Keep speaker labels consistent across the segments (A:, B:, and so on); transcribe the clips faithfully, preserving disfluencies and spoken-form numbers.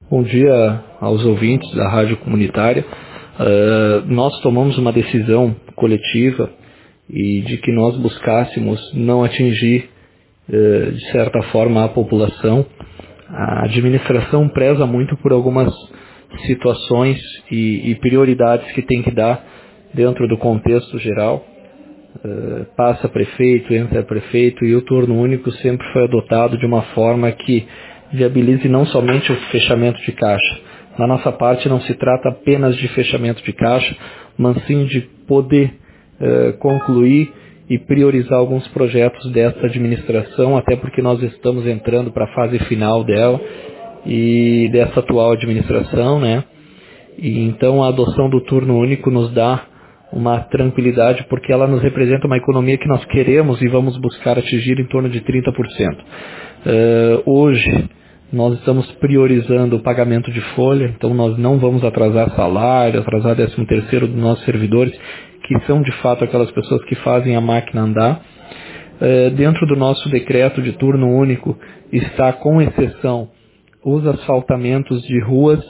A: Bom dia aos ouvintes da Rádio Comunitária. Uh, nós tomamos uma decisão coletiva e de que nós buscássemos não atingir, uh, de certa forma, a população. A administração preza muito por algumas situações e, e prioridades que tem que dar dentro do contexto geral. Uh, passa prefeito, entra prefeito, e o turno único sempre foi adotado de uma forma que viabilize não somente o fechamento de caixa. Na nossa parte não se trata apenas de fechamento de caixa, mas sim de poder uh, concluir e priorizar alguns projetos dessa administração, até porque nós estamos entrando para a fase final dela e dessa atual administração, né? E então a adoção do turno único nos dá uma tranquilidade, porque ela nos representa uma economia que nós queremos e vamos buscar atingir em torno de trinta por cento. Uh, hoje nós estamos priorizando o pagamento de folha, então nós não vamos atrasar salário, atrasar décimo terceiro dos nossos servidores, que são de fato aquelas pessoas que fazem a máquina andar. Uh, dentro do nosso decreto de turno único está, com exceção, os asfaltamentos de ruas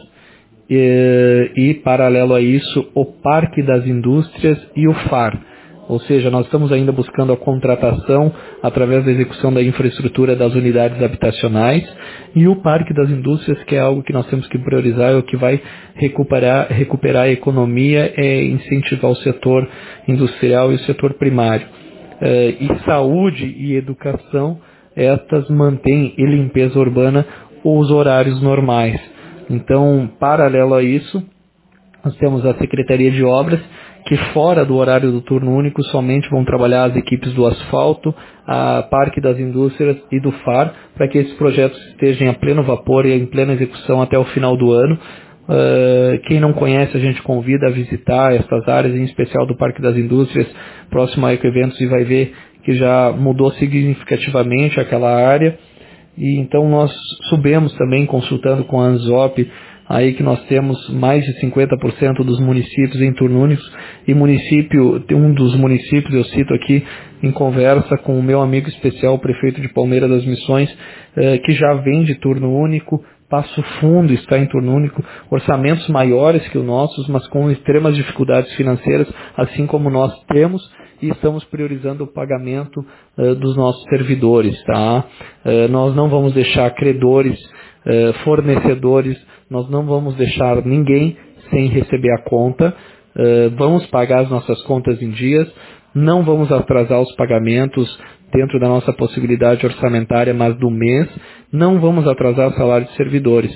A: e, e paralelo a isso, o Parque das Indústrias e o F A R. Ou seja, nós estamos ainda buscando a contratação através da execução da infraestrutura das unidades habitacionais, e o Parque das Indústrias, que é algo que nós temos que priorizar, é o que vai recuperar, recuperar a economia, é incentivar o setor industrial e o setor primário. Uh, e saúde e educação, estas mantêm, e limpeza urbana, os horários normais. Então, paralelo a isso, nós temos a Secretaria de Obras, que fora do horário do turno único somente vão trabalhar as equipes do asfalto, a Parque das Indústrias e do F A R, para que esses projetos estejam a pleno vapor e em plena execução até o final do ano. Uh, quem não conhece, a gente convida a visitar essas áreas, em especial do Parque das Indústrias, próximo a Ecoeventos, e vai ver que já mudou significativamente aquela área. E então nós subimos também, consultando com a ANZOP, aí que nós temos mais de cinquenta por cento dos municípios em turno único, e município, um dos municípios, eu cito aqui em conversa com o meu amigo especial, o prefeito de Palmeira das Missões, eh, que já vem de turno único. Passo Fundo está em turno único, orçamentos maiores que os nossos, mas com extremas dificuldades financeiras, assim como nós temos, e estamos priorizando o pagamento uh, dos nossos servidores. Tá? Uh, nós não vamos deixar credores, uh, fornecedores, nós não vamos deixar ninguém sem receber a conta. Uh, vamos pagar as nossas contas em dias, não vamos atrasar os pagamentos dentro da nossa possibilidade orçamentária, mas do mês, não vamos atrasar o salário de servidores.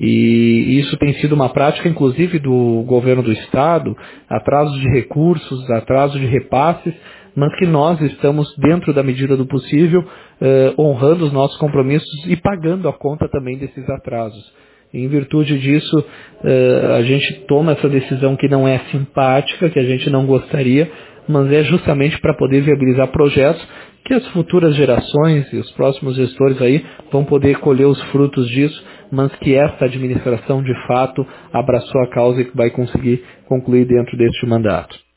A: E isso tem sido uma prática, inclusive, do governo do Estado, atraso de recursos, atraso de repasses, mas que nós estamos, dentro da medida do possível, eh, honrando os nossos compromissos e pagando a conta também desses atrasos. Em virtude disso, eh, a gente toma essa decisão que não é simpática, que a gente não gostaria, mas é justamente para poder viabilizar projetos que as futuras gerações e os próximos gestores aí vão poder colher os frutos disso, mas que esta administração de fato abraçou a causa e que vai conseguir concluir dentro deste mandato.